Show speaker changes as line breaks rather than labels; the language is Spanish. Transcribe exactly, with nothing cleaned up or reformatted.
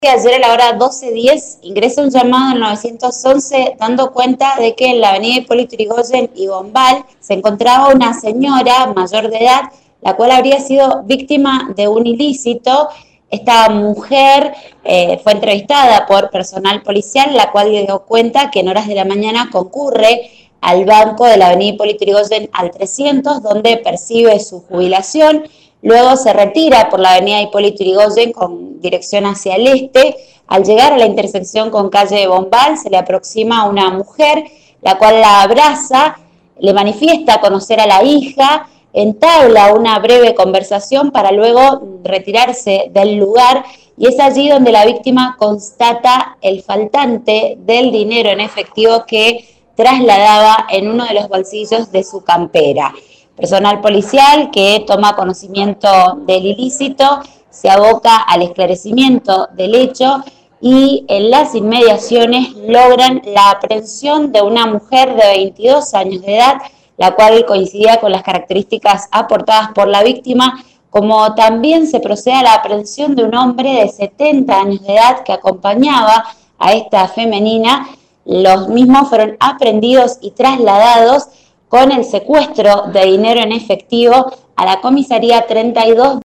Ayer a la hora doce diez ingresa un llamado al nueve once dando cuenta de que en la avenida Hipólito Yrigoyen y Bombal se encontraba una señora mayor de edad, la cual habría sido víctima de un ilícito. Esta mujer eh, fue entrevistada por personal policial, la cual dio cuenta que en horas de la mañana concurre al banco de la avenida Hipólito Yrigoyen al trescientos, donde percibe su jubilación. Luego se retira por la avenida Hipólito Yrigoyen con dirección hacia el este. Al llegar a la intersección con calle de Bombal, se le aproxima una mujer, la cual la abraza, le manifiesta conocer a la hija, entabla una breve conversación para luego retirarse del lugar, y es allí donde la víctima constata el faltante del dinero en efectivo que trasladaba en uno de los bolsillos de su campera. Personal policial que toma conocimiento del ilícito se aboca al esclarecimiento del hecho y en las inmediaciones logran la aprehensión de una mujer de veintidós años de edad, la cual coincidía con las características aportadas por la víctima, como también se procede a la aprehensión de un hombre de setenta años de edad que acompañaba a esta femenina. Los mismos fueron aprehendidos y trasladados con el secuestro de dinero en efectivo a la comisaría treinta y dos